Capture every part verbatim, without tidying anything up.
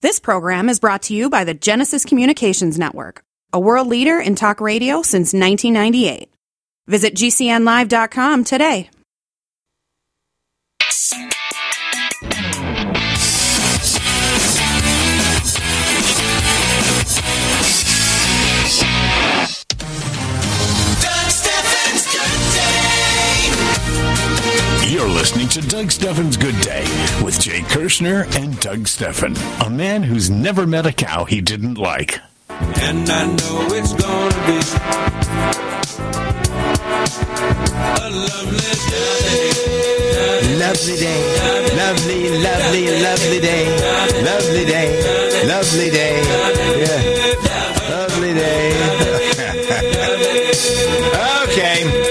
This program is brought to you by the Genesis Communications Network, a world leader in talk radio since nineteen ninety-eight. Visit G C N live dot com today. You're listening to Doug Steffen's Good Day with Jay Kirshner and Doug Steffen, a man who's never met a cow he didn't like. And I know it's gonna be a lovely day. Lovely day. Lovely, lovely, lovely day. Lovely day. Lovely day. Yeah. Lovely day. Okay.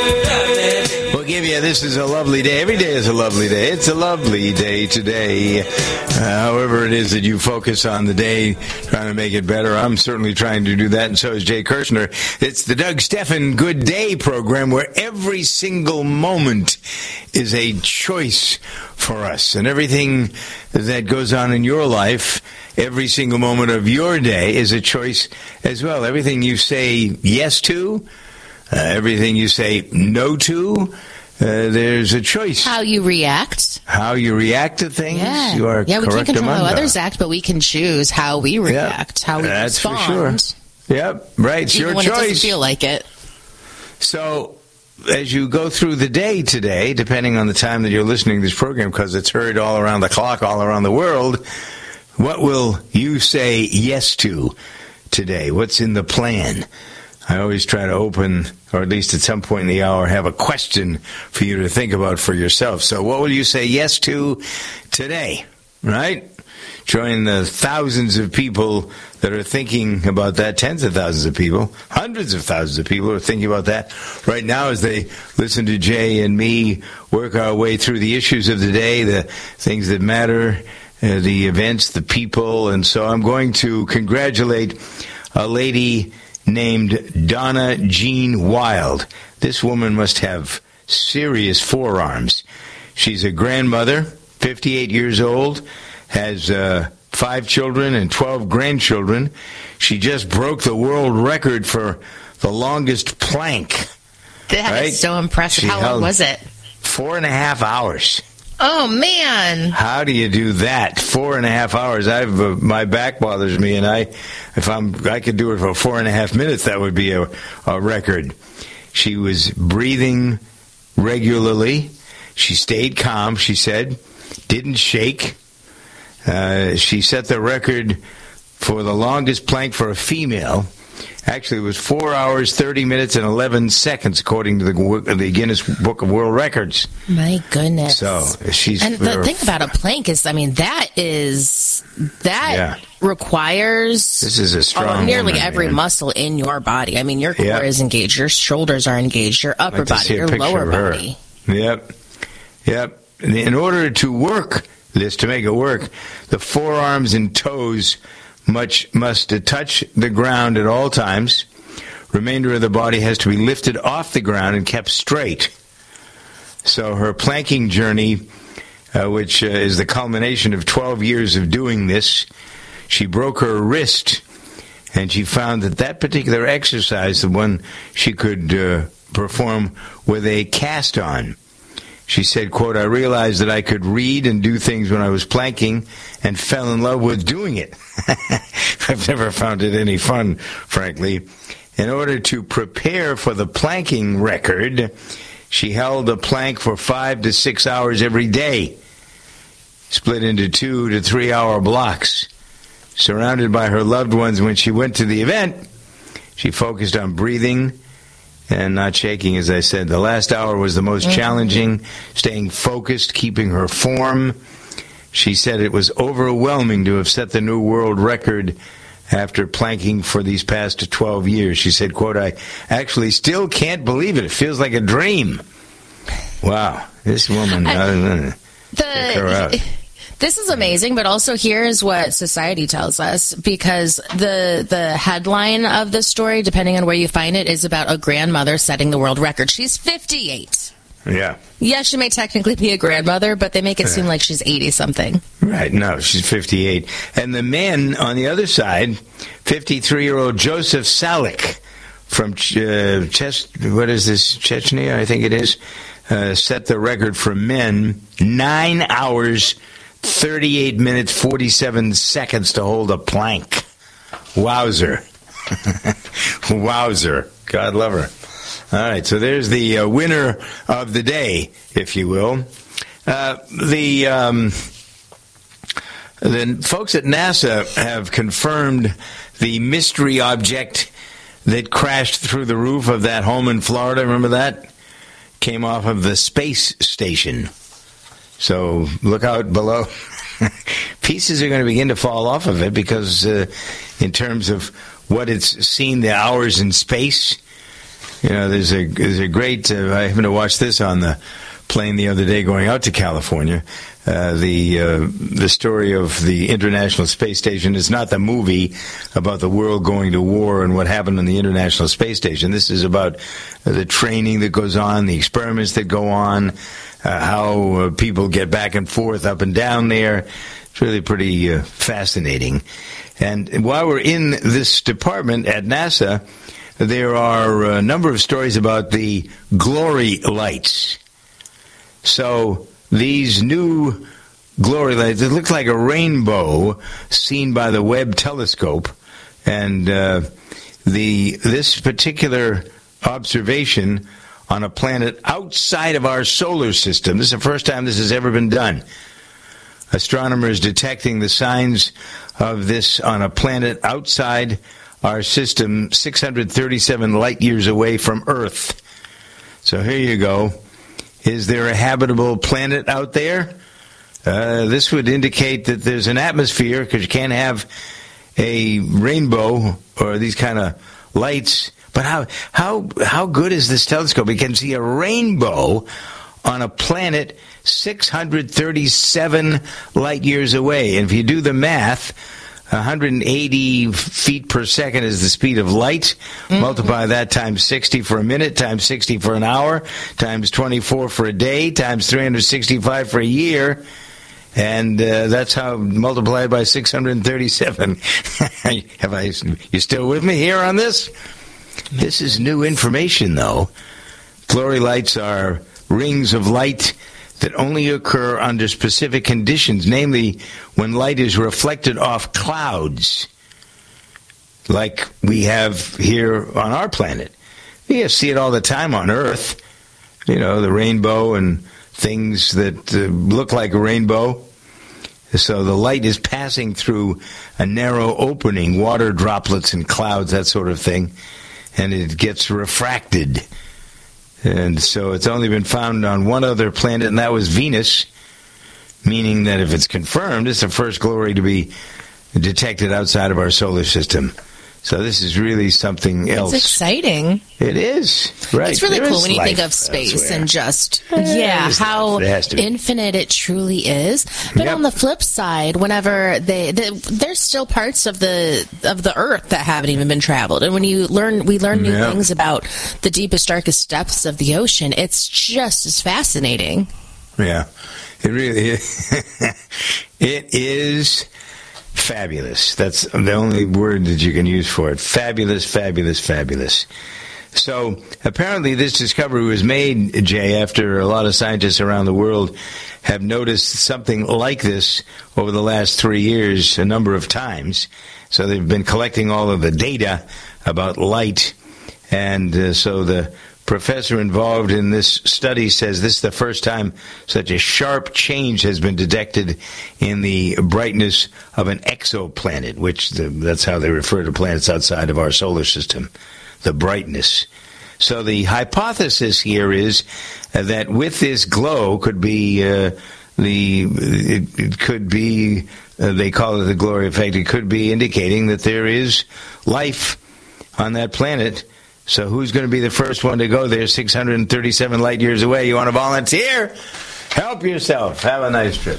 Give you this is a lovely day. Every day is a lovely day. It's a lovely day today. Uh, however it is that you focus on the day, trying to make it better, I'm certainly trying to do that, and so is Jay Kirshner. It's the Doug Steffen Good Day program where every single moment is a choice for us. And everything that goes on in your life, every single moment of your day is a choice as well. Everything you say yes to, uh, everything you say no to, Uh, there's a choice. How you react. How you react to things. Yeah, you are yeah we can't control how Amanda. others act, but we can choose how we react, yep. how we That's respond. for sure. Yep, right. It's Even your when choice. It doesn't feel like it. So, as you go through the day today, depending on the time that you're listening to this program, because it's heard all around the clock, all around the world, what will you say yes to today? What's in the plan? I always try to open, or at least at some point in the hour, have a question for you to think about for yourself. So what will you say yes to today, right? Join the thousands of people that are thinking about that, tens of thousands of people, hundreds of thousands of people are thinking about that right now as they listen to Jay and me work our way through the issues of the day, the things that matter, uh, the events, the people. And so I'm going to congratulate a lady named Donna Jean Wild. This woman must have serious forearms. She's a grandmother, fifty-eight years old, has uh, five children and twelve grandchildren. She just broke the world record for the longest plank. That right? is so impressive. She How long was it? Four and a half hours. Oh, man. How do you do that? Four and a half hours. I've uh, my back bothers me, and I, if I'm, I could do it for four and a half minutes. That would be a, a record. She was breathing regularly. She stayed calm. She said, didn't shake. Uh, she set the record for the longest plank for a female. Actually, it was four hours, thirty minutes, and eleven seconds, according to the, the Guinness Book of World Records. My goodness. So she's. And the thing about a plank is, I mean, that is, that yeah. requires this is a strong nearly woman, every man. muscle in your body. I mean, your core yep. is engaged, your shoulders are engaged, your upper like body, your lower body. Yep. Yep. In order to work this, to make it work, the forearms and toes much must touch the ground at all times. Remainder of the body has to be lifted off the ground and kept straight. So her planking journey, uh, which uh, is the culmination of twelve years of doing this, she broke her wrist, and she found that that particular exercise, the one she could uh, perform with a cast on. She said, quote, I realized that I could read and do things when I was planking and fell in love with doing it. I've never found it any fun, frankly. In order to prepare for the planking record, she held a plank for five to six hours every day, split into two to three hour blocks. Surrounded by her loved ones when she went to the event, she focused on breathing and not shaking, as I said. The last hour was the most mm-hmm. challenging, staying focused, keeping her form. She said it was overwhelming to have set the new world record after planking for these past twelve years. She said, quote, I actually still can't believe it. It feels like a dream. Wow. This woman, I, uh, the, check her out. This is amazing, but also here's what society tells us, because the the headline of the story, depending on where you find it, is about a grandmother setting the world record. She's fifty-eight. Yeah. Yeah, she may technically be a grandmother, but they make it seem like she's eighty-something. Right. No, she's fifty-eight. And the man on the other side, fifty-three-year-old Joseph Salik from uh, Ches- what is this, Chechnya, I think it is, uh, set the record for men, nine hours, thirty-eight minutes, forty-seven seconds to hold a plank. Wowzer. Wowzer. God love her. All right, so there's the uh, winner of the day, if you will. Uh, the um, the folks at NASA have confirmed the mystery object that crashed through the roof of that home in Florida. Remember that? Came off of the space station. So look out below. Pieces are going to begin to fall off of it because uh, in terms of what it's seen, the hours in space, you know, there's a there's a great, uh, I happened to watch this on the plane the other day going out to California. Uh, the uh, the story of the International Space Station is not the movie about the world going to war and what happened on the International Space Station. This is about uh, the training that goes on, the experiments that go on, uh, how uh, people get back and forth, up and down there. It's really pretty uh, fascinating. And while we're in this department at NASA, there are a number of stories about the glory lights. So these new glory lights, it look like a rainbow seen by the Webb telescope. And uh, the this particular observation on a planet outside of our solar system, this is the first time this has ever been done. Astronomers detecting the signs of this on a planet outside our system, six hundred thirty-seven light years away from Earth. So here you go. Is there a habitable planet out there? Uh, this would indicate that there's an atmosphere, because you can't have a rainbow or these kind of lights. But how how how good is this telescope? We can see a rainbow on a planet six hundred thirty-seven light years away. And if you do the math, one hundred eighty feet per second is the speed of light. Mm-hmm. Multiply that times sixty for a minute, times sixty for an hour, times twenty-four for a day, times three hundred sixty-five for a year. And uh, that's how multiplied by six hundred thirty-seven. Have I? You still with me here on this? This is new information, though. Glory lights are rings of light that only occur under specific conditions, namely when light is reflected off clouds, like we have here on our planet. You see it all the time on Earth, you know, the rainbow and things that uh, look like a rainbow. So the light is passing through a narrow opening, water droplets and clouds, that sort of thing, and it gets refracted. And so it's only been found on one other planet, and that was Venus, meaning that if it's confirmed, it's the first glory to be detected outside of our solar system. So this is really something else. It's exciting. It is. Right. It's really there cool when you think of space elsewhere. And just, yeah, how it infinite it truly is. But yep. On the flip side, whenever they, they, there's still parts of the of the Earth that haven't even been traveled. And when you learn, we learn new yep. things about the deepest, darkest depths of the ocean, it's just as fascinating. Yeah, it really is. It is fabulous. That's the only word that you can use for it. Fabulous, fabulous, fabulous. So apparently this discovery was made, Jay, after a lot of scientists around the world have noticed something like this over the last three years a number of times. So they've been collecting all of the data about light. And uh, so the professor involved in this study says this is the first time such a sharp change has been detected in the brightness of an exoplanet, which the, that's how they refer to planets outside of our solar system, the brightness. So the hypothesis here is uh, that with this glow could be uh, the it, it could be uh, they call it the glory effect. It could be indicating that there is life on that planet. So who's going to be the first one to go there six hundred thirty-seven light years away? You want to volunteer? Help yourself. Have a nice trip.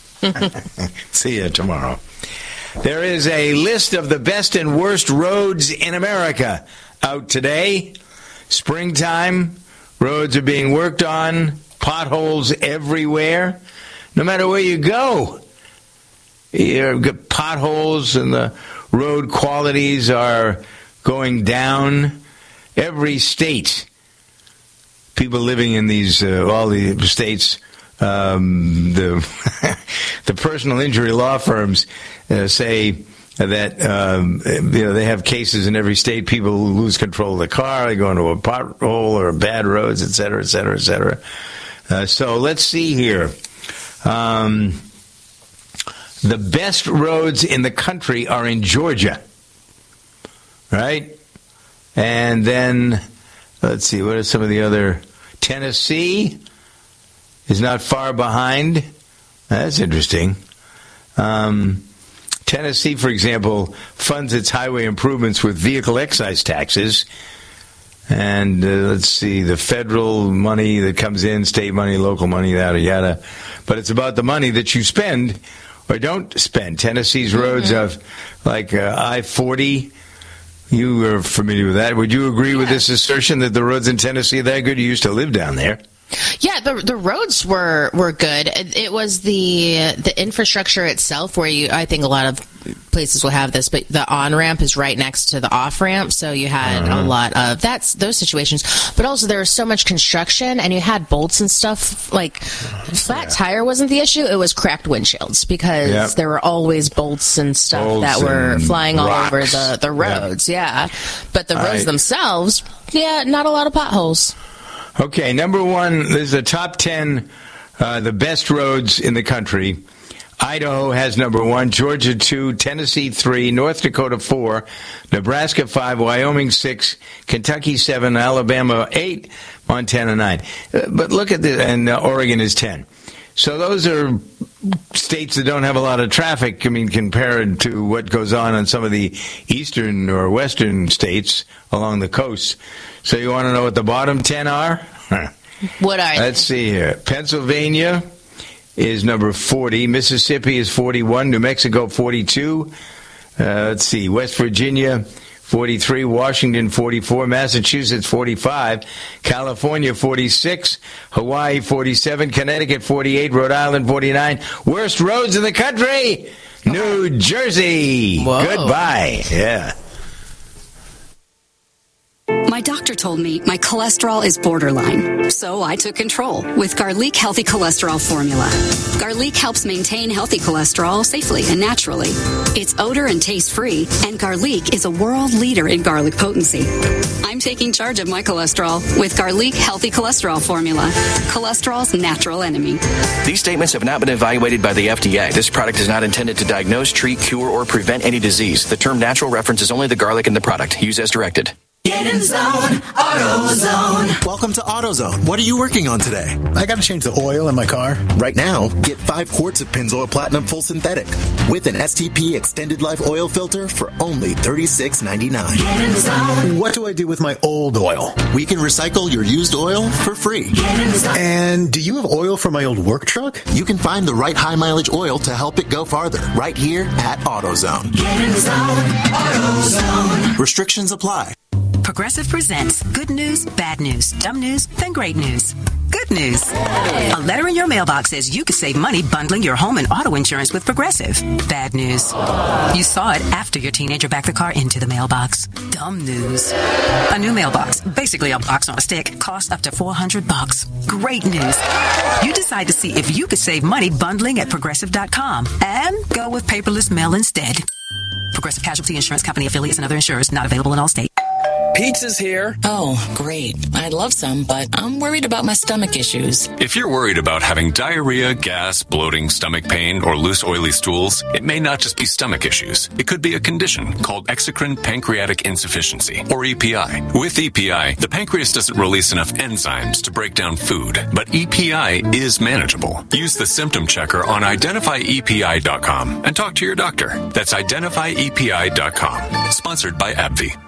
See you tomorrow. There is a list of the best and worst roads in America out today. Springtime, roads are being worked on, potholes everywhere. No matter where you go, you've got potholes and the road qualities are going down. Every state, people living in these, uh, all the states, um, the the personal injury law firms uh, say that um, you know they have cases in every state. People who lose control of the car, they go into a pothole or bad roads, et cetera, et cetera, et cetera. Uh, so let's see here. Um, the best roads in the country are in Georgia, right? And then, let's see, what are some of the other? Tennessee is not far behind. That's interesting. Um, Tennessee, for example, funds its highway improvements with vehicle excise taxes. And uh, let's see, the federal money that comes in, state money, local money, yada, yada. But it's about the money that you spend or don't spend. Tennessee's roads mm-hmm. have like uh, I forty. You are familiar with that. Would you agree yeah. with this assertion that the roads in Tennessee are that good? You used to live down there. Yeah, the the roads were, were good. It, it was the the infrastructure itself where you. I think a lot of places will have this, but the on ramp is right next to the off ramp, so you had uh-huh. a lot of that's those situations. But also there was so much construction, and you had bolts and stuff. Like flat yeah. tire wasn't the issue; it was cracked windshields because yep. there were always bolts and stuff bolts that were flying rocks. all over the the roads. Yep. Yeah, but the roads right. themselves, yeah, not a lot of potholes. Okay, number one, there's the top ten, uh, the best roads in the country. Idaho has number one, Georgia two, Tennessee three, North Dakota four, Nebraska five, Wyoming six, Kentucky seven, Alabama eight, Montana nine. Uh, but look at this, and uh, Oregon is ten. So those are states that don't have a lot of traffic, I mean, compared to what goes on in some of the eastern or western states along the coast. So you want to know what the bottom ten are? What are they? Let's see here. Pennsylvania is number forty. Mississippi is forty-one. New Mexico, forty-two. Uh, let's see. West Virginia, forty-three. Washington, forty-four. Massachusetts, forty-five. California, forty-six. Hawaii, forty-seven. Connecticut, forty-eight. Rhode Island, forty-nine. Worst roads in the country, New Jersey. Whoa. Goodbye. Yeah. My doctor told me my cholesterol is borderline, so I took control with Garlic Healthy Cholesterol Formula. Garlic helps maintain healthy cholesterol safely and naturally. It's odor and taste-free, and Garlic is a world leader in garlic potency. I'm taking charge of my cholesterol with Garlic Healthy Cholesterol Formula, cholesterol's natural enemy. These statements have not been evaluated by the F D A. This product is not intended to diagnose, treat, cure, or prevent any disease. The term natural references only the garlic in the product. Use as directed. Get in zone, AutoZone. Welcome to AutoZone. What are you working on today? I got to change the oil in my car. Right now, get five quarts of Pennzoil Platinum Full Synthetic with an S T P Extended Life Oil Filter for only thirty-six ninety-nine. Get in zone. What do I do with my old oil? We can recycle your used oil for free. Get in zone. And do you have oil for my old work truck? You can find the right high mileage oil to help it go farther right here at AutoZone. Get in zone, AutoZone. Restrictions apply. Progressive presents Good News, Bad News, Dumb News, then Great News. Good news. A letter in your mailbox says you could save money bundling your home and auto insurance with Progressive. Bad news. You saw it after your teenager backed the car into the mailbox. Dumb news. A new mailbox, basically a box on a stick, costs up to four hundred bucks. Great news. You decide to see if you could save money bundling at progressive dot com and go with paperless mail instead. Progressive Casualty Insurance Company affiliates and other insurers not available in all states. Pizza's here. Oh, great. I'd love some, but I'm worried about my stomach issues. If you're worried about having diarrhea, gas, bloating, stomach pain, or loose oily stools, it may not just be stomach issues. It could be a condition called exocrine pancreatic insufficiency, or E P I. With E P I, the pancreas doesn't release enough enzymes to break down food, but E P I is manageable. Use the symptom checker on identify E P I dot com and talk to your doctor. That's identify E P I dot com. Sponsored by AbbVie.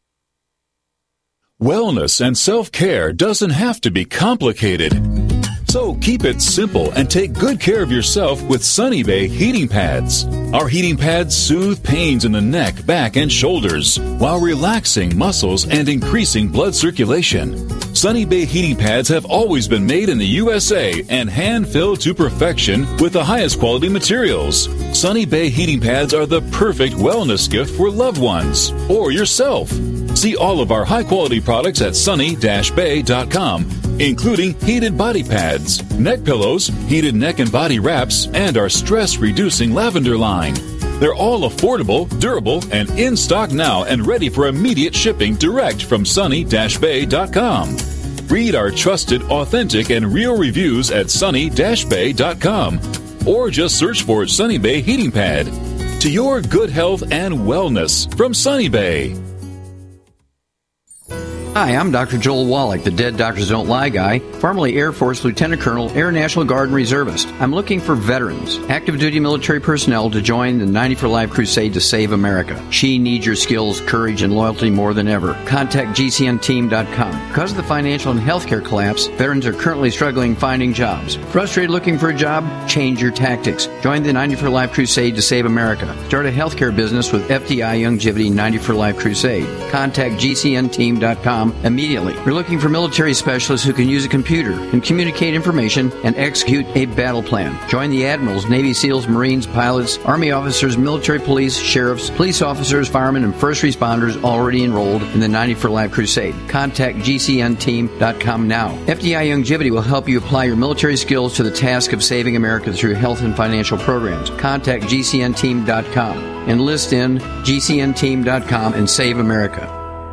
Wellness and self-care doesn't have to be complicated. So keep it simple and take good care of yourself with Sunny Bay heating pads. Our heating pads soothe pains in the neck, back, and shoulders while relaxing muscles and increasing blood circulation. Sunny Bay heating pads have always been made in the U S A and hand-filled to perfection with the highest quality materials. Sunny Bay heating pads are the perfect wellness gift for loved ones or yourself. See all of our high-quality products at sunny dash bay dot com, including heated body pads, neck pillows, heated neck and body wraps, and our stress-reducing lavender line. They're all affordable, durable, and in stock now and ready for immediate shipping direct from sunny dash bay dot com. Read our trusted, authentic, and real reviews at sunny dash bay dot com or just search for Sunny Bay Heating Pad. To your good health and wellness from Sunny Bay. Hi, I'm Doctor Joel Wallach, the Dead Doctors Don't Lie guy, formerly Air Force Lieutenant Colonel, Air National Guard and Reservist. I'm looking for veterans, active duty military personnel to join the ninety for Life crusade to save America. She needs your skills, courage, and loyalty more than ever. Contact G C N team dot com. Because of the financial and healthcare collapse, veterans are currently struggling finding jobs. Frustrated looking for a job? Change your tactics. Join the ninety for Life crusade to save America. Start a healthcare business with F D I Youngevity ninety for Life crusade. Contact G C N team dot com immediately. We're looking for military specialists who can use a computer and communicate information and execute a battle plan. Join the admirals, Navy SEALs, Marines, pilots, Army officers, military police, sheriffs, police officers, firemen, and first responders already enrolled in the ninety for Life crusade. Contact G C N team dot com now. F D I Youngevity will help you apply your military skills to the task of saving America through health and financial programs. Contact G C N team dot com. Enlist in G C N team dot com and save America.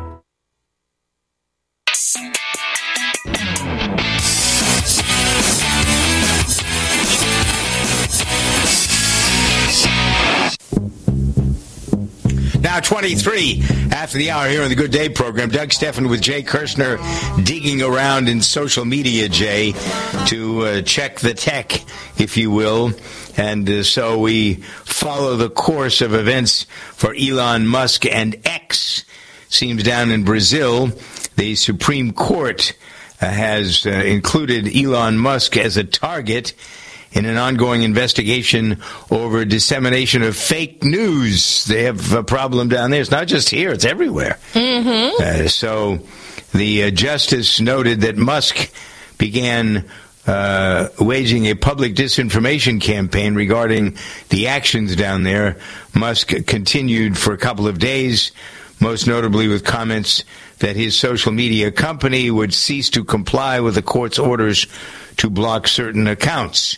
Now twenty-three after the hour here on the Good Day program. Doug Stephan with Jay Kirshner digging around in social media, Jay, to uh, check the tech, if you will. And uh, so we follow the course of events for Elon Musk and X. Seems down in Brazil, the Supreme Court uh, has uh, included Elon Musk as a target in an ongoing investigation over dissemination of fake news. They have a problem down there. It's not just here, it's everywhere. Mm-hmm. Uh, so the uh, justice noted that Musk began uh, waging a public disinformation campaign regarding the actions down there. Musk continued for a couple of days, most notably with comments that his social media company would cease to comply with the court's orders to block certain accounts.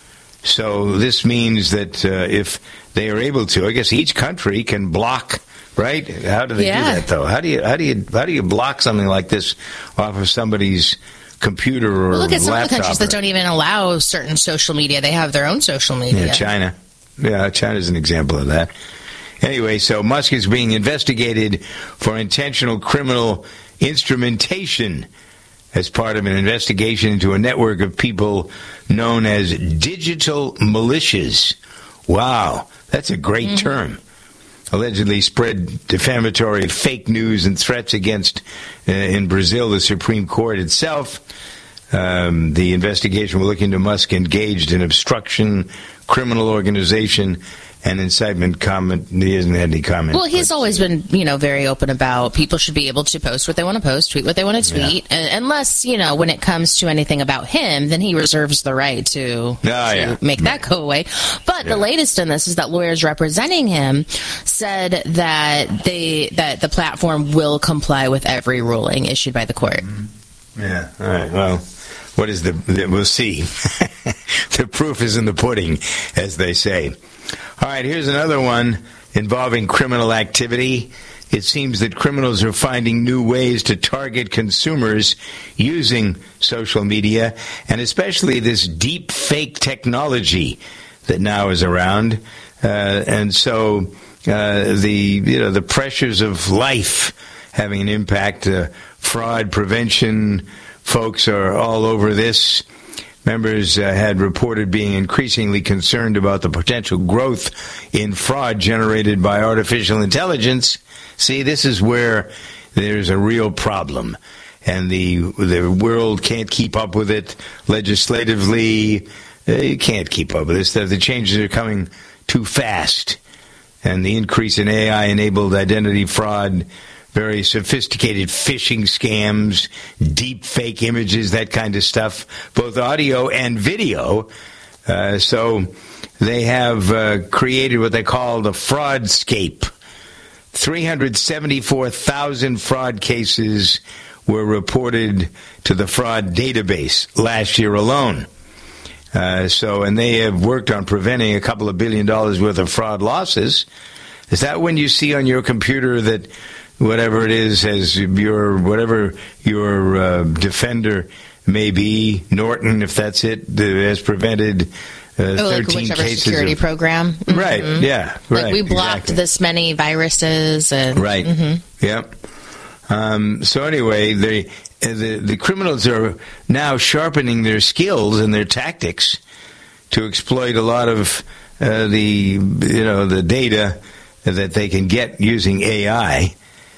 So this means that uh, if they are able to, I guess each country can block, right? How do they yeah. do that, though? How do you how do you how do you block something like this off of somebody's computer or well, look at some laptop? of the countries that don't even allow certain social media. They have their own social media. Yeah, China. Yeah, China's an example of that. Anyway, so Musk is being investigated for intentional criminal instrumentation as part of an investigation into a network of people known as digital militias. Wow, that's a great mm-hmm. term. Allegedly spread defamatory fake news and threats against, uh, in Brazil, the Supreme Court itself. Um, the investigation will look into Musk engaged in obstruction, criminal organization, and incitement. Comment. He hasn't had any comment. Well, he's always been, you know, very open about people should be able to post what they want to post, tweet what they want to tweet, yeah. unless, you know, when it comes to anything about him, then he reserves the right to, oh, to yeah. make that go away. But yeah. the latest in this is that lawyers representing him said that they that the platform will comply with every ruling issued by the court. Yeah. All right. Well, what is the? the we'll see. The proof is in the pudding, as they say. All right, here's another one involving criminal activity. It seems that criminals are finding new ways to target consumers using social media, and especially this deep fake technology that now is around. Uh, and so uh, the you know the pressures of life having an impact. Uh, fraud prevention folks are all over this. Members uh, had reported being increasingly concerned about the potential growth in fraud generated by artificial intelligence. See, this is where there's a real problem. and the the world can't keep up with it legislatively. Uh, you can't keep up with this. The, the changes are coming too fast, and the increase in A I-enabled identity fraud, very sophisticated phishing scams, deep fake images, that kind of stuff, both audio and video. Uh, so they have uh, created what they call the Fraudscape. three hundred seventy-four thousand fraud cases were reported to the fraud database last year alone. Uh, so, and they have worked on preventing a couple of billion dollars worth of fraud losses. Is that when you see on your computer that whatever it is, as your whatever your uh, defender may be, Norton, if that's it, has prevented uh, oh, like thirteen whichever cases security of, program. Mm-hmm. Right? Yeah. Right. Like we blocked exactly. this many viruses and right. Mm-hmm. Yep. Um, so anyway, the, the the criminals are now sharpening their skills and their tactics to exploit a lot of uh, the you know the data that they can get using A I.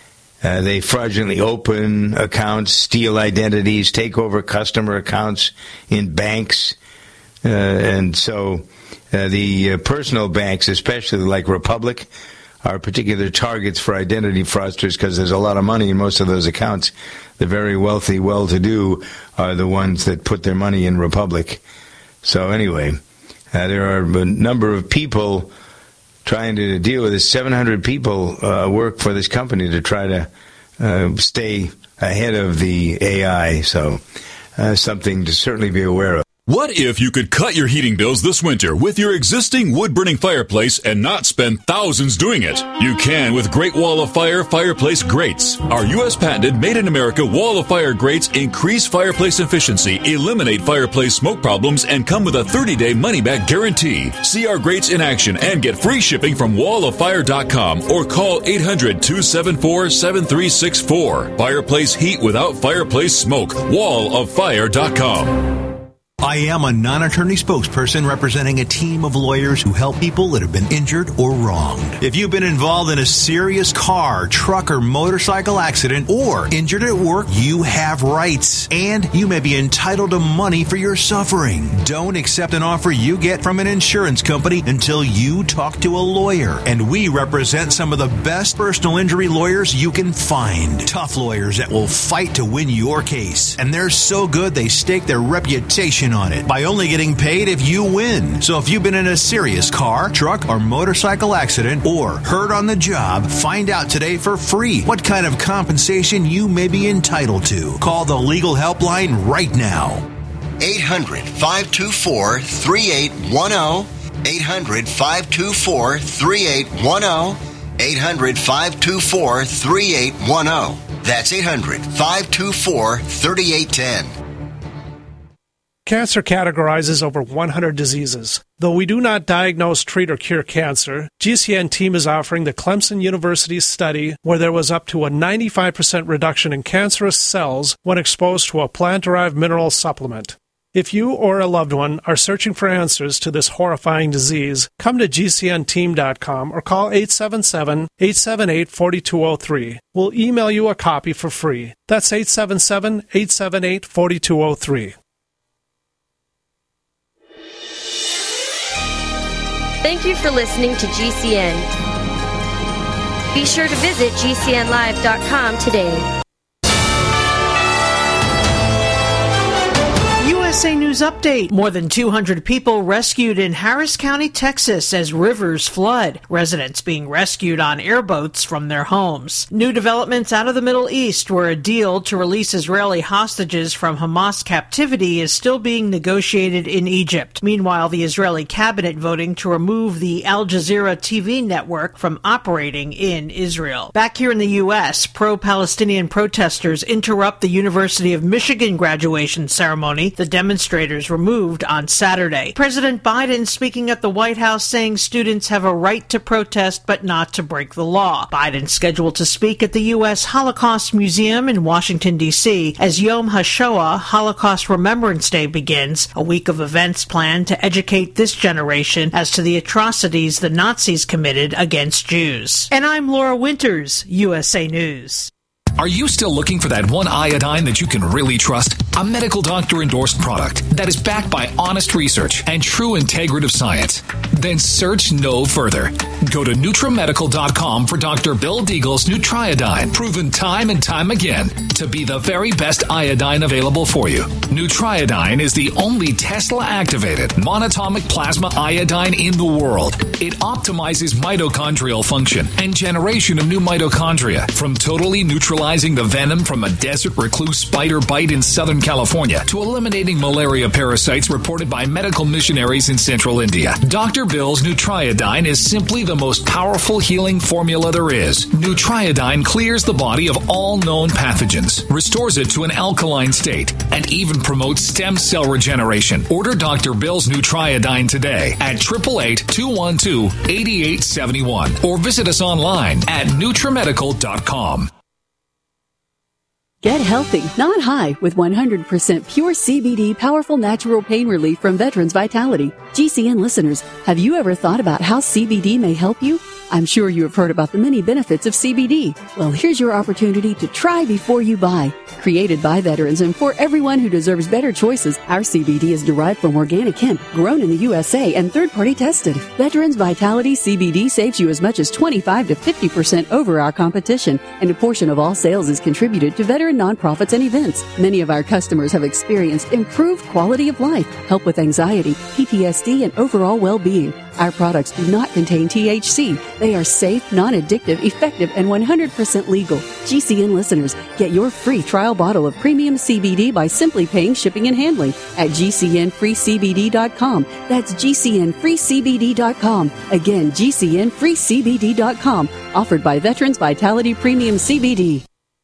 Uh, they fraudulently open accounts, steal identities, take over customer accounts in banks, uh, and so uh, the uh, personal banks, especially like Republic, are particular targets for identity fraudsters because there's a lot of money in most of those accounts. The very wealthy, well-to-do are the ones that put their money in Republic. So anyway, uh, there are a number of people trying to deal with this. seven hundred people uh, work for this company to try to uh, stay ahead of the A I. So uh, something to certainly be aware of. What if you could cut your heating bills this winter with your existing wood-burning fireplace and not spend thousands doing it? You can with Great Wall of Fire fireplace grates. Our U S patented made-in-America Wall of Fire grates increase fireplace efficiency, eliminate fireplace smoke problems, and come with a thirty-day money-back guarantee. See our grates in action and get free shipping from wall of fire dot com or call eight hundred, two seven four, seven three six four. Fireplace heat without fireplace smoke. wall of fire dot com. I am a non-attorney spokesperson representing a team of lawyers who help people that have been injured or wronged. If you've been involved in a serious car, truck, or motorcycle accident or injured at work, you have rights, and you may be entitled to money for your suffering. Don't accept an offer you get from an insurance company until you talk to a lawyer, and we represent some of the best personal injury lawyers you can find. Tough lawyers that will fight to win your case, and they're so good they stake their reputation on it by only getting paid if you win. So if you've been in a serious car, truck, or motorcycle accident or hurt on the job, find out today for free what kind of compensation you may be entitled to. Call the legal helpline right now. eight hundred, five two four, three eight one zero. eight hundred, five two four, three eight one zero. eight hundred, five two four, three eight one zero. That's eight hundred, five two four, three eight one zero. Cancer categorizes over one hundred diseases. Though we do not diagnose, treat, or cure cancer, G C N team is offering the Clemson University study where there was up to a ninety-five percent reduction in cancerous cells when exposed to a plant-derived mineral supplement. If you or a loved one are searching for answers to this horrifying disease, come to G C N team dot com or call eight seven seven, eight seven eight, four two zero three. We'll email you a copy for free. That's eight seven seven, eight seven eight, four two zero three. Thank you for listening to G C N. Be sure to visit G C N live dot com today. U S A News Update. More than two hundred people rescued in Harris County, Texas as rivers flood. Residents being rescued on airboats from their homes. New developments out of the Middle East where a deal to release Israeli hostages from Hamas captivity is still being negotiated in Egypt. Meanwhile, the Israeli cabinet voting to remove the Al Jazeera T V network from operating in Israel. Back here in the U S, pro-Palestinian protesters interrupt the University of Michigan graduation ceremony. The demonstrators removed on Saturday. President Biden speaking at the White House saying students have a right to protest but not to break the law. Biden scheduled to speak at the U S Holocaust Museum in Washington, D C as Yom HaShoah, Holocaust Remembrance Day, begins, a week of events planned to educate this generation as to the atrocities the Nazis committed against Jews. And I'm Laura Winters, U S A News. Are you still looking for that one iodine that you can really trust? A medical doctor endorsed product that is backed by honest research and true integrative science? Then search no further. Go to Nutramedical dot com for Doctor Bill Deagle's Nutriodine, proven time and time again to be the very best iodine available for you. Nutriodine is the only Tesla-activated monatomic plasma iodine in the world. It optimizes mitochondrial function and generation of new mitochondria, from totally neutralizing the venom from a desert recluse spider bite in Southern California to eliminating malaria parasites reported by medical missionaries in central India. Doctor Bill's Nutriodine is simply the most powerful healing formula there is. Nutriodine clears the body of all known pathogens, restores it to an alkaline state, and even promotes stem cell regeneration. Order Doctor Bill's Nutriodine today at eight eight eight, two one two, eight eight seven one or visit us online at Nutramedical dot com. Get healthy, not high, with one hundred percent pure C B D powerful natural pain relief from Veterans Vitality. G C N listeners, have you ever thought about how C B D may help you? I'm sure you have heard about the many benefits of C B D. Well, here's your opportunity to try before you buy. Created by veterans and for everyone who deserves better choices, our C B D is derived from organic hemp, grown in the U S A and third-party tested. Veterans Vitality C B D saves you as much as twenty-five to fifty percent over our competition, and a portion of all sales is contributed to veteran nonprofits and events. Many of our customers have experienced improved quality of life, help with anxiety, P T S D, and overall well-being. Our products do not contain T H C. They are safe, non-addictive, effective, and one hundred percent legal. G C N listeners, get your free trial bottle of premium C B D by simply paying shipping and handling at G C N free C B D dot com. That's G C N free C B D dot com. Again, G C N free C B D dot com. Offered by Veterans Vitality Premium C B D.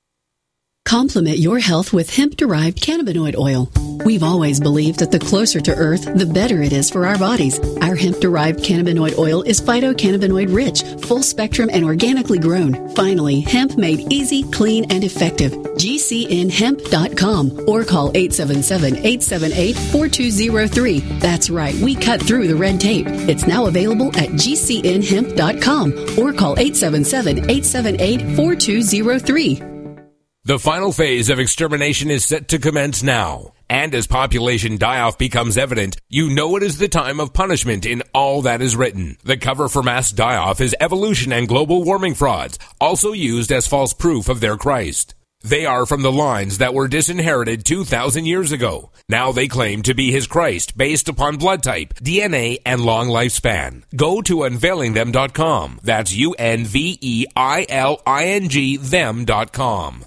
Complement your health with hemp-derived cannabinoid oil. We've always believed that the closer to Earth, the better it is for our bodies. Our hemp-derived cannabinoid oil is phytocannabinoid rich, full spectrum, and organically grown. Finally, hemp made easy, clean, and effective. G C N hemp dot com or call eight seven seven, eight seven eight, four two zero three. That's right, we cut through the red tape. It's now available at G C N hemp dot com or call eight seven seven, eight seven eight, four two zero three. The final phase of extermination is set to commence now. And as population die-off becomes evident, you know it is the time of punishment in all that is written. The cover for mass die-off is evolution and global warming frauds, also used as false proof of their Christ. They are from the lines that were disinherited two thousand years ago. Now they claim to be his Christ based upon blood type, D N A, and long lifespan. Go to unveiling them dot com. That's U N V E I L I N G them dot com.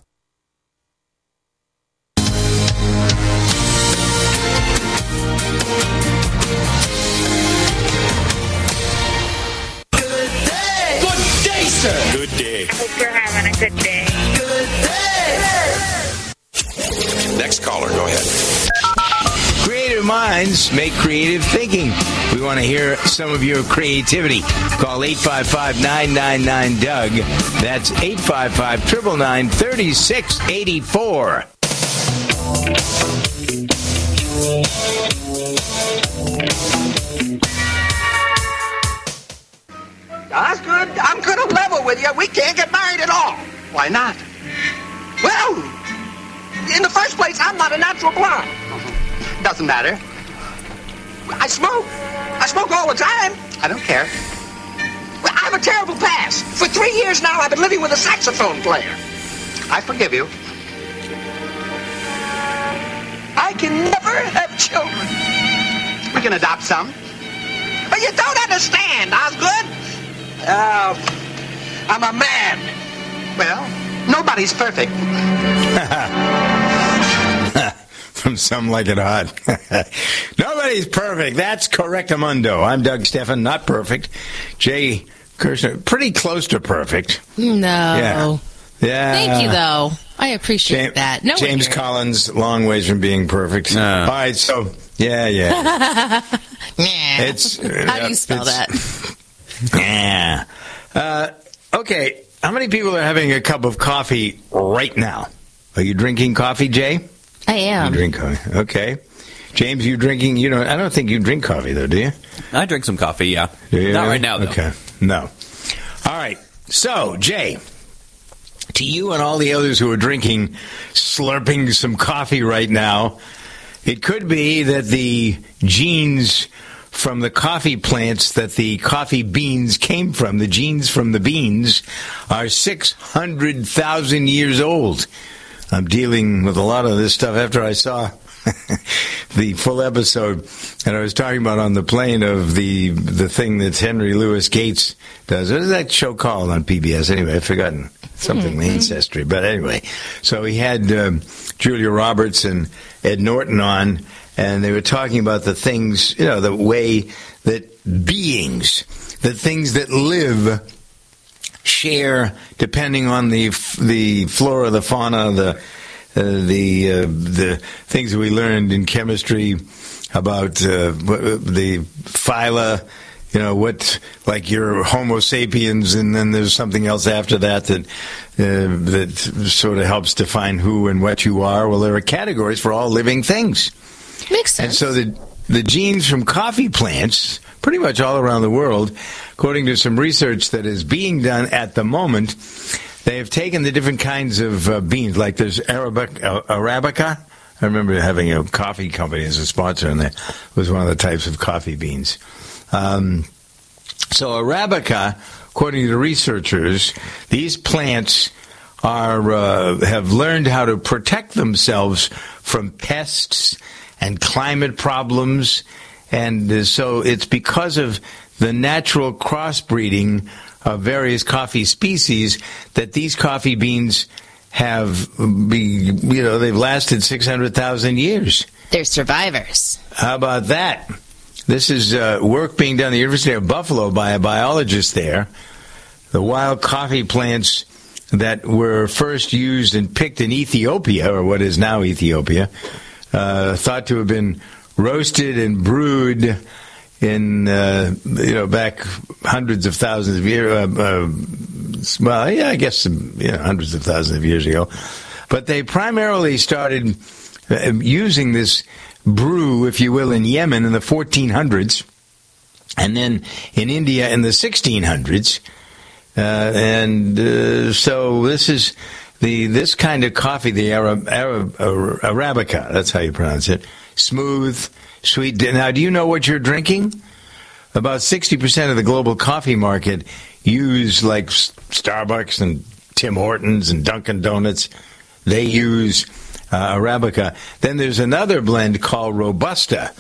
Good day. Hope you're having a good day. Good day. Next caller, go ahead. Creative minds make creative thinking. We want to hear some of your creativity. Call eight five five, nine nine nine, D O U G. That's eight five five, nine nine nine, three six eight four. That's good. I'm going to level with you. We can't get married at all. Why not? Well, in the first place, I'm not a natural blonde. Doesn't matter. I smoke. I smoke all the time. I don't care. Well, I have a terrible past. For three years now, I've been living with a saxophone player. I forgive you. I can never have children. We can adopt some. But you don't understand, Osgood. Uh, I'm a man. Well, nobody's perfect. From Some Like It Hot. Nobody's perfect. That's correctamundo. I'm Doug Stephan, not perfect. Jay Kirshner, pretty close to perfect. No. Yeah. Yeah. Thank you, though. I appreciate James, that. No James wonder. Collins, long ways from being perfect. No. All right, so, yeah, yeah. It's, How yeah, do you spell that? Yeah. Uh, okay, how many people are having a cup of coffee right now? Are you drinking coffee, Jay? I am. You drink coffee. Okay. James, you drinking? You know, I don't think you drink coffee, though, do you? I drink some coffee, yeah. Do you? Not right now, though. Okay. No. All right. So, Jay, to you and all the others who are drinking, slurping some coffee right now, it could be that the genes from the coffee plants that the coffee beans came from, the genes from the beans, are six hundred thousand years old. I'm dealing with a lot of this stuff after I saw the full episode, and I was talking about on the plane of the the thing that Henry Louis Gates does. What is that show called on P B S? Anyway, I've forgotten. Something mm-hmm. Ancestry. But anyway, so he had um, Julia Roberts and Ed Norton on, and they were talking about the things, you know, the way that beings, the things that live, share depending on the the flora, the fauna, the uh, the uh, the things that we learned in chemistry about uh, the phyla. You know, what, like you're Homo sapiens, and then there's something else after that that uh, that sort of helps define who and what you are. Well, there are categories for all living things. Makes sense. And so the the genes from coffee plants, pretty much all around the world, according to some research that is being done at the moment, they have taken the different kinds of uh, beans, like there's Arabic, uh, Arabica. I remember having a coffee company as a sponsor, and that was one of the types of coffee beans. Um, so Arabica, according to researchers, these plants are uh, have learned how to protect themselves from pests and climate problems, and uh, so it's because of the natural crossbreeding of various coffee species that these coffee beans have, be, you know, they've lasted six hundred thousand years. They're survivors. How about that? This is uh, work being done at the University of Buffalo by a biologist there. The wild coffee plants that were first used and picked in Ethiopia, or what is now Ethiopia, uh, thought to have been roasted and brewed in, uh, you know, back hundreds of thousands of years. Uh, uh, well, yeah, I guess you know, hundreds of thousands of years ago. But they primarily started uh, using this brew, if you will, in Yemen in the fourteen hundreds, and then in India in the sixteen hundreds. Uh, and uh, so this is the this kind of coffee, the Arab, Arab, Arabica, that's how you pronounce it, smooth, sweet. Now, do you know what you're drinking? About sixty percent of the global coffee market use, like Starbucks and Tim Hortons and Dunkin' Donuts, they use Uh, Arabica. Then there's another blend called Robusta,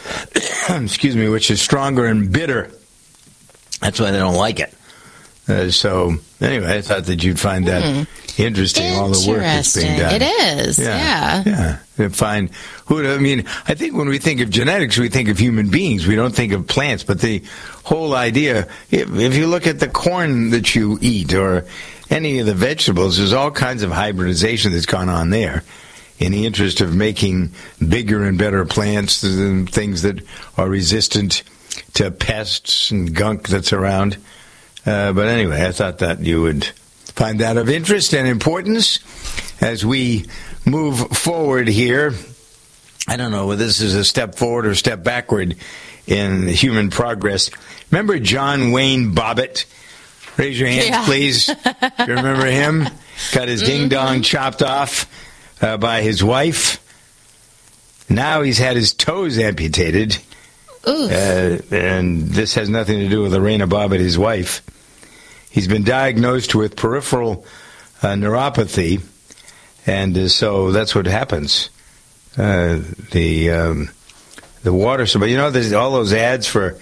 excuse me, which is stronger and bitter. That's why they don't like it. Uh, so, anyway, I thought that you'd find that mm. interesting, all the work that's being done. It is, yeah. Yeah. yeah. Find who, I mean, I think when we think of genetics, we think of human beings. We don't think of plants. But the whole idea, if, if you look at the corn that you eat or any of the vegetables, there's all kinds of hybridization that's gone on there, in the interest of making bigger and better plants and things that are resistant to pests and gunk that's around. Uh, but anyway, I thought that you would find that of interest and importance as we move forward here. I don't know whether this is a step forward or step backward in human progress. Remember John Wayne Bobbitt? Raise your hands, yeah. please. You remember him? Got his mm-hmm. ding-dong chopped off Uh, by his wife. Now he's had his toes amputated. Uh, and this has nothing to do with Lorena Bobbitt, his wife. He's been diagnosed with peripheral uh, neuropathy, and uh, so that's what happens. Uh, the um, the water supply. You know, there's all those ads for.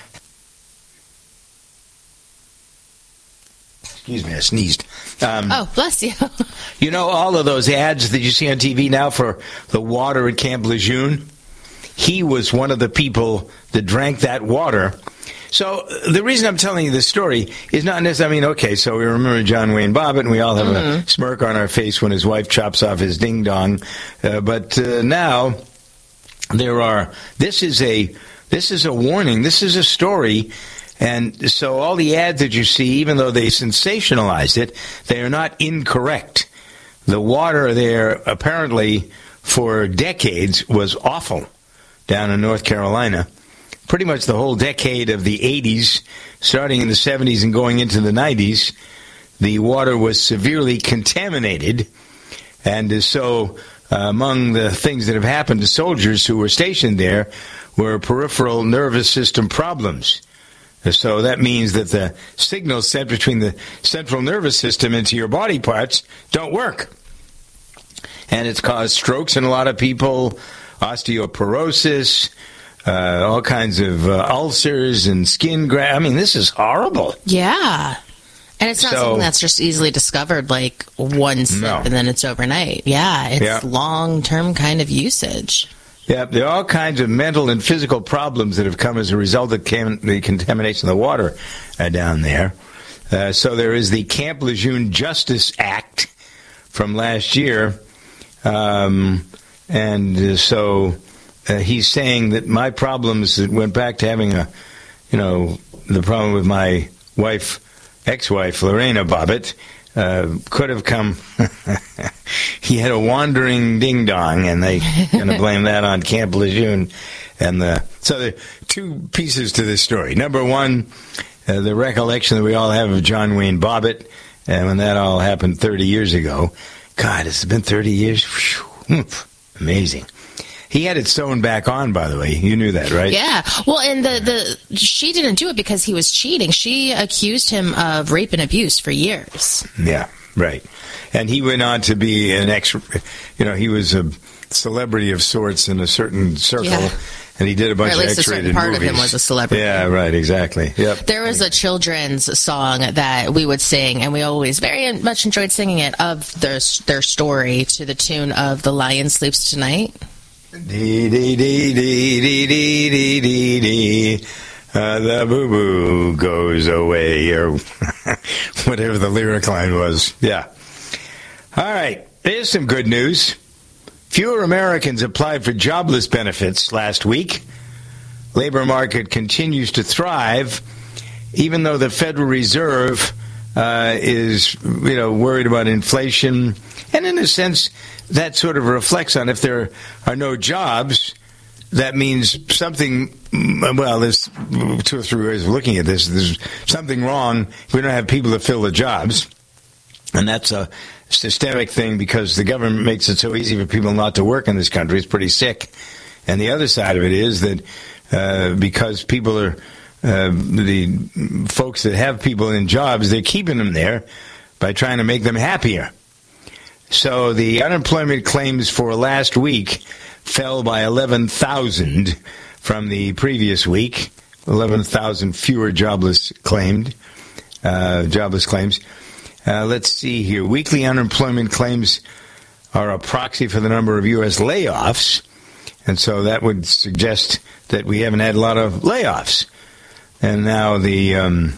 Excuse me, I sneezed. Um, oh, bless you. You know all of those ads that you see on T V now for the water at Camp Lejeune? He was one of the people that drank that water. So the reason I'm telling you this story is not necessarily, I mean, okay, so we remember John Wayne Bobbitt, and we all have mm-hmm. a smirk on our face when his wife chops off his ding-dong. Uh, but uh, now there are, this is a, this is a warning, this is a story. And so all the ads that you see, even though they sensationalized it, they are not incorrect. The water there, apparently, for decades was awful down in North Carolina. Pretty much the whole decade of the eighties, starting in the seventies and going into the nineties, the water was severely contaminated. And so uh, among the things that have happened to soldiers who were stationed there were peripheral nervous system problems. So that means that the signals sent between the central nervous system into your body parts don't work. And it's caused strokes in a lot of people, osteoporosis, uh, all kinds of uh, ulcers and skin gra- I mean, this is horrible. Yeah. And it's not so, something that's just easily discovered like one sip no. and then it's overnight. Yeah, it's yeah. long-term kind of usage. Yeah, there are all kinds of mental and physical problems that have come as a result of cam- the contamination of the water uh, down there. Uh, so there is the Camp Lejeune Justice Act from last year. Um, and uh, so uh, he's saying that my problems that went back to having a, you know, the problem with my wife, ex-wife, Lorena Bobbitt, uh, could have come. He had a wandering ding-dong, and they're going to blame that on Camp Lejeune. And the, so there are two pieces to this story. Number one, uh, the recollection that we all have of John Wayne Bobbitt, and when that all happened thirty years ago. God, it's been thirty years. Whew, amazing. He had it sewn back on, by the way. You knew that, right? Yeah. Well, and the, the she didn't do it because he was cheating. She accused him of rape and abuse for years. Yeah, right. And he went on to be an ex, you know, he was a celebrity of sorts in a certain circle. Yeah. And he did a bunch or at of least X-rated a certain part movies. of him was a celebrity. Yeah, right, exactly. Yep. There was a children's song that we would sing, and we always very much enjoyed singing it, of their, their story to the tune of The Lion Sleeps Tonight. Dee, dee, dee, dee, dee, dee, dee, dee, dee. Uh, the boo-boo goes away, or whatever the lyric line was. Yeah. All right, here's some good news. Fewer Americans applied for jobless benefits last week. Labor market continues to thrive, even though the Federal Reserve uh, is, you know, worried about inflation. And in a sense, that sort of reflects on if there are no jobs, that means something, well, there's two or three ways of looking at this. There's something wrong if we don't have people to fill the jobs. And that's a systemic thing because the government makes it so easy for people not to work in this country. It's pretty sick. And the other side of it is that uh, because people are, uh, the folks that have people in jobs, they're keeping them there by trying to make them happier. So the unemployment claims for last week fell by eleven thousand from the previous week. eleven thousand fewer jobless claimed, uh, jobless claims. Uh, let's see here. Weekly unemployment claims are a proxy for the number of U S layoffs, and so that would suggest that we haven't had a lot of layoffs. And now the um,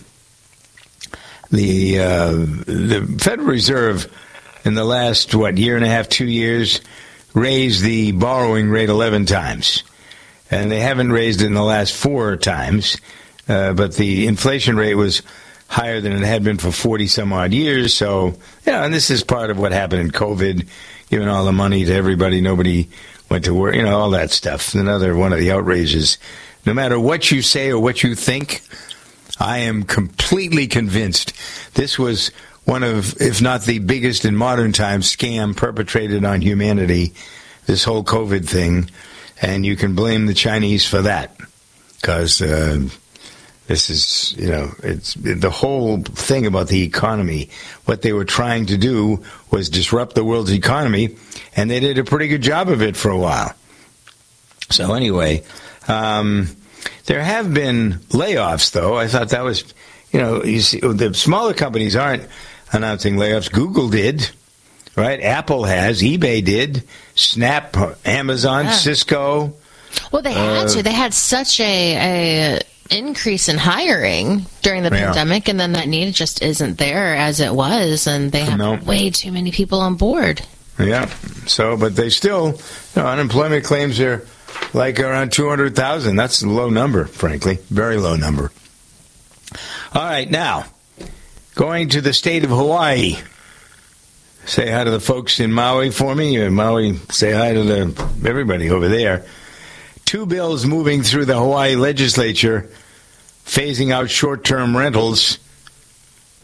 the uh, the Federal Reserve in the last, what, year and a half, two years, raised the borrowing rate eleven times. And they haven't raised it in the last four times, uh, but the inflation rate was higher than it had been for forty some odd years. So, you know, and this is part of what happened in COVID, giving all the money to everybody, nobody went to work, you know, all that stuff. Another one of the outrages. No matter what you say or what you think, I am completely convinced this was one of, if not the biggest in modern times, scam perpetrated on humanity, this whole COVID thing. And you can blame the Chinese for that, because uh, this is, you know, it's the whole thing about the economy. What they were trying to do was disrupt the world's economy, and they did a pretty good job of it for a while. So anyway, um, there have been layoffs, though. I thought that was, you know, you see, the smaller companies aren't announcing layoffs. Google did, right? Apple has. eBay did. Snap, Amazon, yeah. Cisco. Well, they had uh, to. They had such a, a increase in hiring during the yeah. pandemic, and then that need just isn't there as it was, and they have no. way too many people on board. Yeah. So, but they still, you know, unemployment claims are like around two hundred thousand. That's a low number, frankly. Very low number. All right, now, going to the state of Hawaii. Say hi to the folks in Maui for me. Maui, say hi to the everybody over there. Two bills moving through the Hawaii legislature phasing out short-term rentals.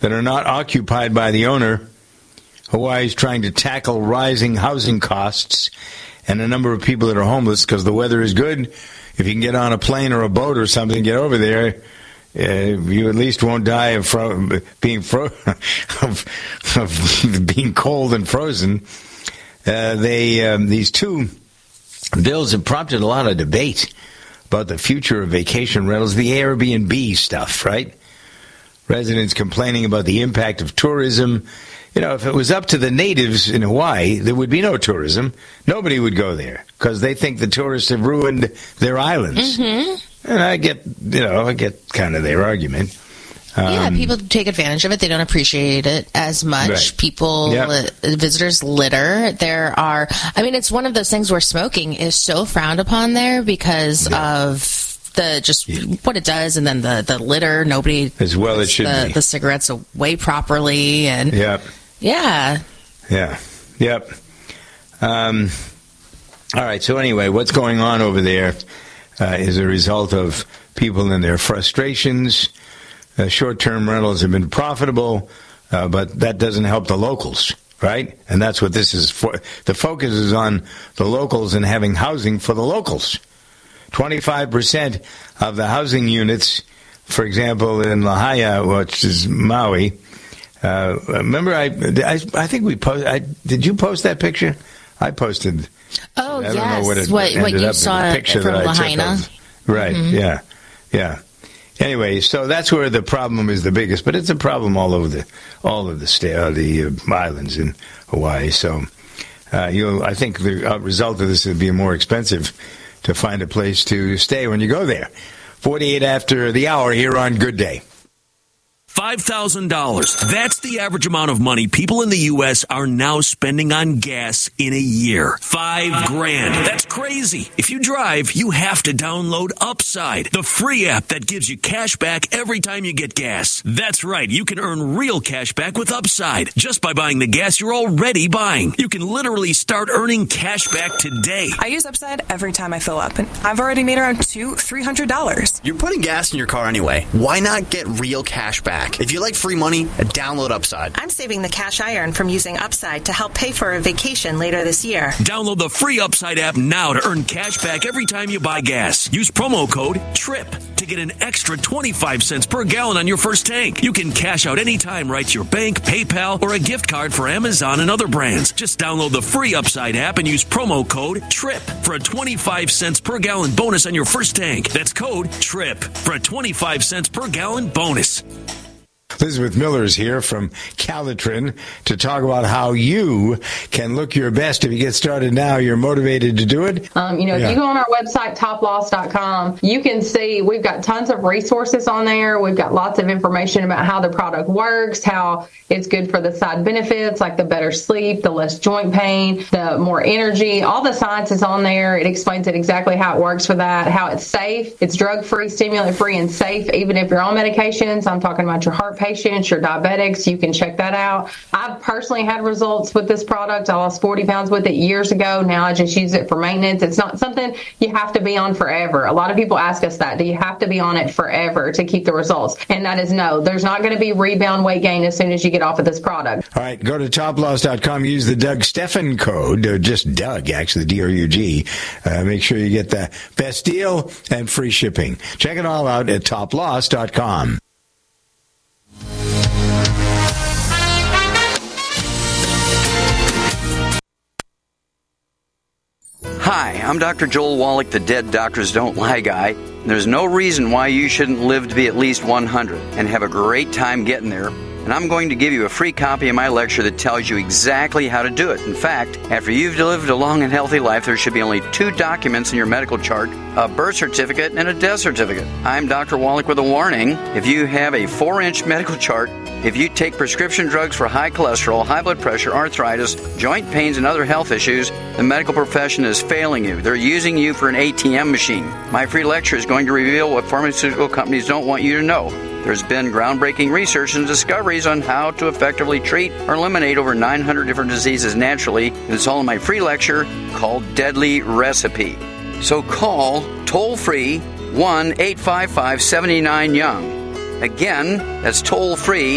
that are not occupied by the owner. Hawaii is trying to tackle rising housing costs and a number of people that are homeless because the weather is good. If you can get on a plane or a boat or something, get over there, uh, you at least won't die of fro- being fro- of, of being cold and frozen. Uh, they um, these two bills have prompted a lot of debate about the future of vacation rentals, the Airbnb stuff, right? Residents complaining about the impact of tourism. You know, if it was up to the natives in Hawaii, there would be no tourism. Nobody would go there because they think the tourists have ruined their islands. Mm-hmm. And I get, you know, I get kind of their argument. Um, yeah, people take advantage of it. They don't appreciate it as much. Right. People, Yep. li- visitors litter. There are, I mean, it's one of those things where smoking is so frowned upon there because Yeah. of the just what it does, and then the, the litter. Nobody As well it puts should the, be. the cigarettes away properly, and Yep. yeah, Yeah. Yep. Um, all right. So anyway, what's going on over there uh, is a result of people and their frustrations. Uh, short-term rentals have been profitable, uh, but that doesn't help the locals, right? And that's what this is for. The focus is on the locals and having housing for the locals. twenty-five percent of the housing units, for example, in Lahaina, which is Maui. Uh, remember, I, I I think we post. I, did you post that picture? I posted. oh I don't yes, know what it what, what ended you up in, saw the picture from that I took Lahaina. of- Right. Mhm. Yeah. Yeah. Anyway, so that's where the problem is the biggest, but it's a problem all over the all of the sta- uh, the uh, islands in Hawaii. So, uh, you, I think the uh, result of this would be more expensive to find a place to stay when you go there. Forty-eight after the hour here on Good Day. five thousand dollars. That's the average amount of money people in the U S are now spending on gas in a year. Five grand. That's crazy. If you drive, you have to download Upside, the free app that gives you cash back every time you get gas. That's right. You can earn real cash back with Upside just by buying the gas you're already buying. You can literally start earning cash back today. I use Upside every time I fill up, and I've already made around two, three hundred dollars. You're putting gas in your car anyway. Why not get real cash back? If you like free money, download Upside. I'm saving the cash I earn from using Upside to help pay for a vacation later this year. Download the free Upside app now to earn cash back every time you buy gas. Use promo code TRIP to get an extra twenty-five cents per gallon on your first tank. You can cash out anytime right to your bank, PayPal, or a gift card for Amazon and other brands. Just download the free Upside app and use promo code TRIP for a twenty-five cents per gallon bonus on your first tank. That's code TRIP for a twenty-five cents per gallon bonus. Elizabeth Miller's here from Calitrin to talk about how you can look your best. If you get started now, you're motivated to do it. Um, you know, Yeah. if you go on our website, top loss dot com, you can see we've got tons of resources on there. We've got lots of information about how the product works, how it's good for the side benefits, like the better sleep, the less joint pain, the more energy. All the science is on there. It explains it exactly how it works for that, how it's safe. It's drug-free, stimulant-free, and safe, even if you're on medications. I'm talking about your heart patients, your diabetics. You can check that out. I've personally had results with this product. I lost forty pounds with it years ago. Now I just use it for maintenance. It's not something you have to be on forever. A lot of people ask us that. Do you have to be on it forever to keep the results? And that is no. There's not going to be rebound weight gain as soon as you get off of this product. All right, go to top loss dot com. Use the Doug Steffen code, or just Doug, actually, D O U G. Uh, make sure you get the best deal and free shipping. Check it all out at top loss dot com. Hi, I'm Doctor Joel Wallach, the Dead Doctors Don't Lie guy. There's no reason why you shouldn't live to be at least one hundred and have a great time getting there. And I'm going to give you a free copy of my lecture that tells you exactly how to do it. In fact, after you've lived a long and healthy life, there should be only two documents in your medical chart, a birth certificate and a death certificate. I'm Doctor Wallach with a warning. If you have a four-inch medical chart, if you take prescription drugs for high cholesterol, high blood pressure, arthritis, joint pains, and other health issues, the medical profession is failing you. They're using you for an A T M machine. My free lecture is going to reveal what pharmaceutical companies don't want you to know. There's been groundbreaking research and discoveries on how to effectively treat or eliminate over nine hundred different diseases naturally. And it's all in my free lecture called Deadly Recipe. So call toll-free one eight five five seven nine Young. Again, that's toll-free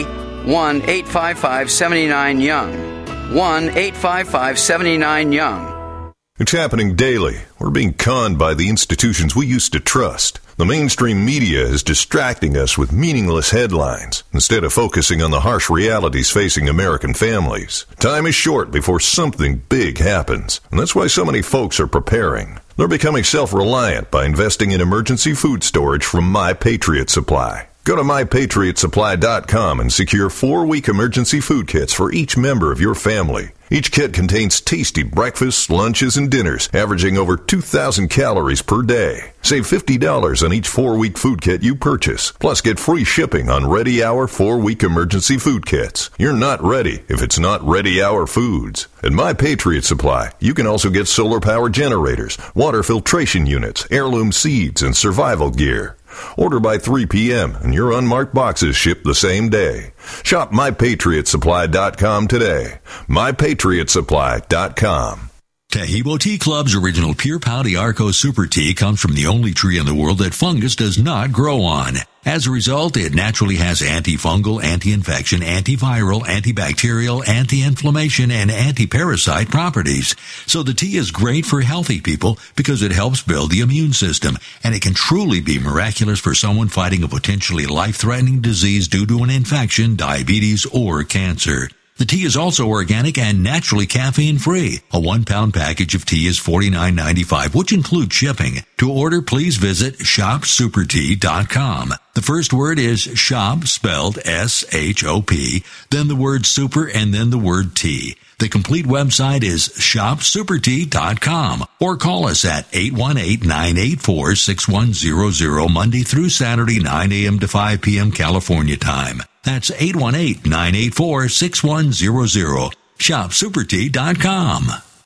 one eight five five, seven nine, YOUNG. one eight five five, seven nine, YOUNG. It's happening daily. We're being conned by the institutions we used to trust. The mainstream media is distracting us with meaningless headlines instead of focusing on the harsh realities facing American families. Time is short before something big happens, and that's why so many folks are preparing. They're becoming self-reliant by investing in emergency food storage from My Patriot Supply. Go to my patriot supply dot com and secure four-week emergency food kits for each member of your family. Each kit contains tasty breakfasts, lunches, and dinners, averaging over two thousand calories per day. Save fifty dollars on each four-week food kit you purchase. Plus, get free shipping on Ready Hour four-week emergency food kits. You're not ready if it's not Ready Hour Foods. At My Patriot Supply, you can also get solar power generators, water filtration units, heirloom seeds, and survival gear. Order by three p.m. and your unmarked boxes ship the same day. Shop my patriot supply dot com today. my patriot supply dot com. Tahibo Tea Club's original Pure Pau d'Arco Super Tea comes from the only tree in the world that fungus does not grow on. As a result, it naturally has antifungal, anti-infection, antiviral, antibacterial, anti-inflammation, and anti-parasite properties. So the tea is great for healthy people because it helps build the immune system, and it can truly be miraculous for someone fighting a potentially life-threatening disease due to an infection, diabetes, or cancer. The tea is also organic and naturally caffeine-free. A one-pound package of tea is forty-nine ninety-five, which includes shipping. To order, please visit shop super tea dot com. The first word is shop, spelled S H O P, then the word super, and then the word tea. The complete website is shop super tea dot com, or call us at eight one eight, nine eight four, six one zero zero Monday through Saturday, nine a.m. to five p.m. California time. That's eight one eight, nine eight four, six one zero zero. shop super tea dot com.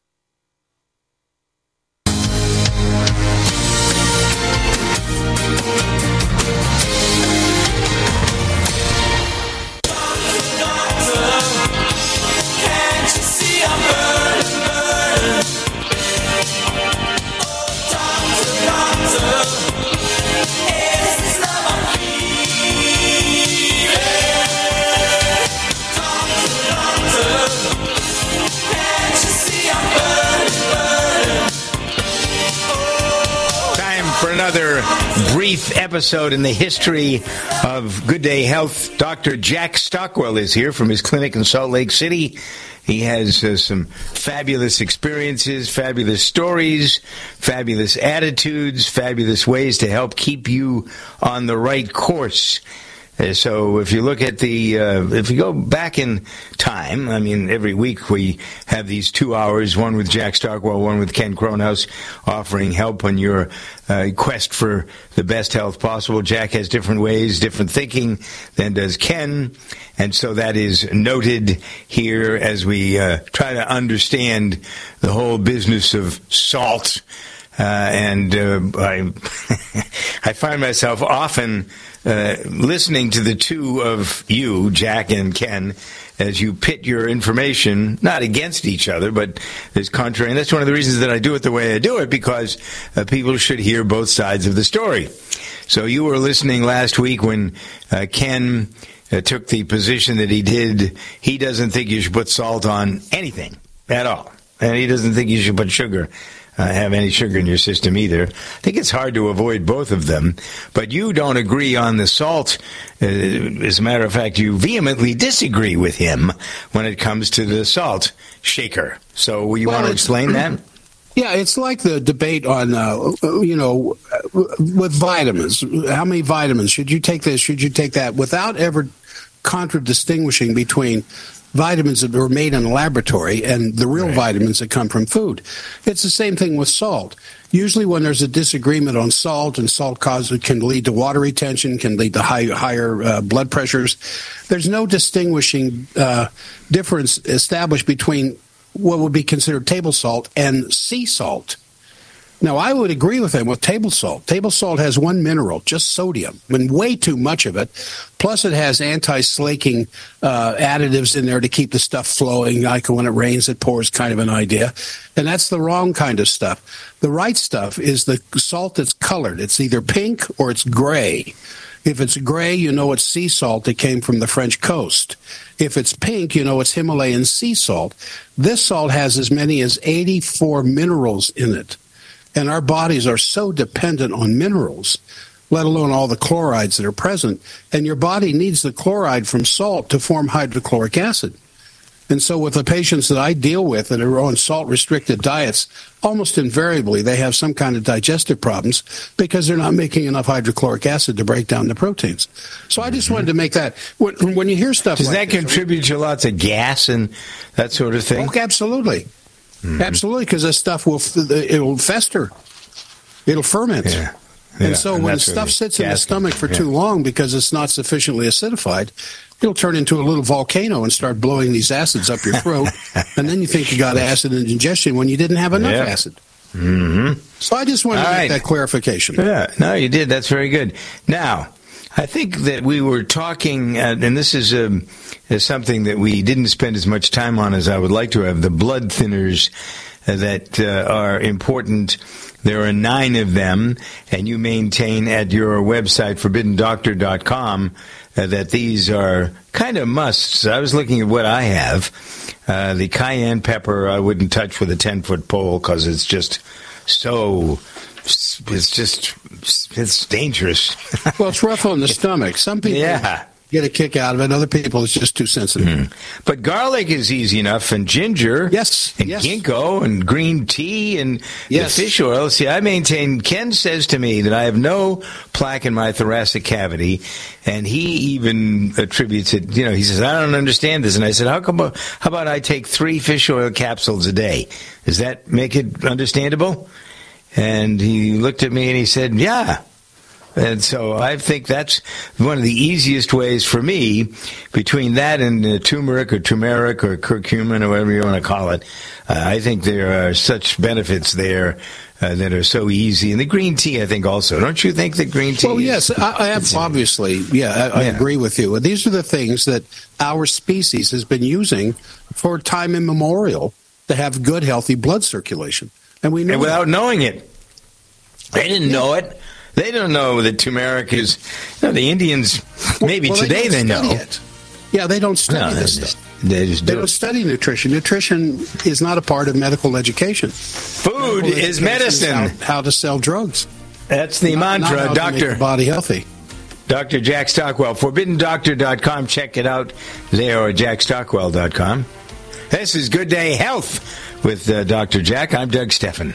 Another brief episode in the history of Good Day Health. Doctor Jack Stockwell is here from his clinic in Salt Lake City. He has uh, some fabulous experiences, fabulous stories, fabulous attitudes, fabulous ways to help keep you on the right course. Uh, so if you look at the, uh, if you go back in time, I mean, every week we have these two hours, one with Jack Stockwell, one with Ken Kronhaus, offering help on your uh, quest for the best health possible. Jack has different ways, different thinking than does Ken, and so that is noted here as we uh, try to understand the whole business of salt. Uh, and uh, I, I find myself often uh, listening to the two of you, Jack and Ken, as you pit your information, not against each other, but as contrary. And that's one of the reasons that I do it the way I do it, because uh, people should hear both sides of the story. So you were listening last week when uh, Ken uh, took the position that he did. He doesn't think you should put salt on anything at all. And he doesn't think you should put sugar Uh, have any sugar in your system either. I think it's hard to avoid both of them, but you don't agree on the salt. Uh, as a matter of fact, you vehemently disagree with him when it comes to the salt shaker. So you well, want to explain that? Yeah, it's like the debate on, uh, you know, with vitamins. How many vitamins? Should you take this? Should you take that? Without ever contradistinguishing between vitamins that were made in a laboratory and the real right. vitamins that come from food. It's the same thing with salt. Usually when there's a disagreement on salt, and salt causes can lead to water retention, can lead to high, higher uh, blood pressures, there's no distinguishing uh, difference established between what would be considered table salt and sea salt. Now, I would agree with him with table salt. Table salt has one mineral, just sodium, and way too much of it. Plus, it has anti-slaking uh, additives in there to keep the stuff flowing, like when it rains, it pours kind of an idea. And that's the wrong kind of stuff. The right stuff is the salt that's colored. It's either pink or it's gray. If it's gray, you know it's sea salt that came from the French coast. If it's pink, you know it's Himalayan sea salt. This salt has as many as eighty-four minerals in it. And our bodies are so dependent on minerals, let alone all the chlorides that are present. And your body needs the chloride from salt to form hydrochloric acid. And so with the patients that I deal with that are on salt-restricted diets, almost invariably they have some kind of digestive problems because they're not making enough hydrochloric acid to break down the proteins. So I just wanted to make that. When, when you hear stuff Does like that contribute to lots of gas and that sort of thing? Oh, absolutely. Mm-hmm. Absolutely, because this stuff will it'll fester. It'll ferment. Yeah. Yeah. And so and when stuff sits in the stomach for yeah. too long because it's not sufficiently acidified, it'll turn into a little volcano and start blowing these acids up your throat. And then you think you got acid indigestion when you didn't have enough yeah. acid. Mm-hmm. So I just wanted All to right. make that clarification. Yeah, no, you did. That's very good. Now, I think that we were talking, uh, and this is, um, is something that we didn't spend as much time on as I would like to have, the blood thinners uh, that uh, are important. There are nine of them, and you maintain at your website, forbidden doctor dot com, uh, that these are kind of musts. I was looking at what I have. Uh, the cayenne pepper I wouldn't touch with a ten-foot pole because it's just so... It's just, it's dangerous. Well, it's rough on the stomach. Some people yeah. get a kick out of it. Other people, it's just too sensitive. Mm. But garlic is easy enough, and ginger, yes, and yes. ginkgo, and green tea, and yes. the fish oil. See, I maintain, Ken says to me that I have no plaque in my thoracic cavity, and he even attributes it, you know, he says, I don't understand this. And I said, how come, how about I take three fish oil capsules a day? Does that make it understandable? And he looked at me and he said, yeah. And so I think that's one of the easiest ways for me, between that and uh, turmeric or turmeric or curcumin or whatever you want to call it. Uh, I think there are such benefits there uh, that are so easy. And the green tea, I think, also. Don't you think that green tea Well, is, yes, I, I have, obviously. Yeah, I, I Yeah. agree with you. These are the things that our species has been using for time immemorial to have good, healthy blood circulation. And we know and without that. knowing it. They didn't Yeah. know it. They don't know that turmeric is, you know, the Indians, maybe well, today they, they don't know. study it. Yeah, they don't study No, this they stuff. just, they just They do don't it. study nutrition. Nutrition is not a part of medical education. Food Medical is education medicine. How, how to sell drugs. That's the Not- not mantra, how to make Doctor the body healthy. Doctor Jack Stockwell. forbidden doctor dot com. Check it out there, or jack stockwell dot com. This is Good Day Health with uh, Doctor Jack. I'm Doug Steffen.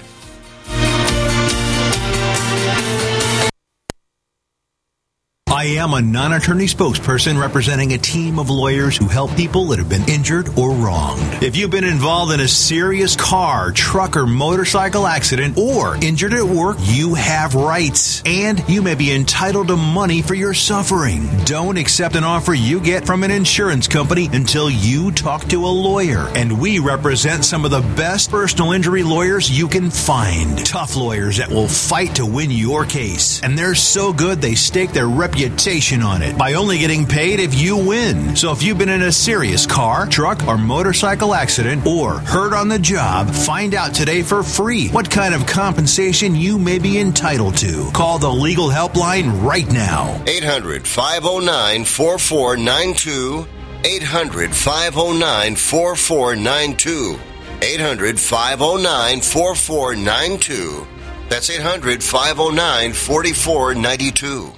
I am a non-attorney spokesperson representing a team of lawyers who help people that have been injured or wronged. If you've been involved in a serious car, truck, or motorcycle accident, or injured at work, you have rights, and you may be entitled to money for your suffering. Don't accept an offer you get from an insurance company until you talk to a lawyer, and we represent some of the best personal injury lawyers you can find. Tough lawyers that will fight to win your case, and they're so good they stake their reputation on it by only getting paid if you win. So if you've been in a serious car, truck, or motorcycle accident, or hurt on the job, find out today for free what kind of compensation you may be entitled to. Call the legal helpline right now. eight hundred, five oh nine, four four nine two. eight hundred, five oh nine, four four nine two. eight hundred, five oh nine, four four nine two. That's eight hundred, five oh nine, four four nine two.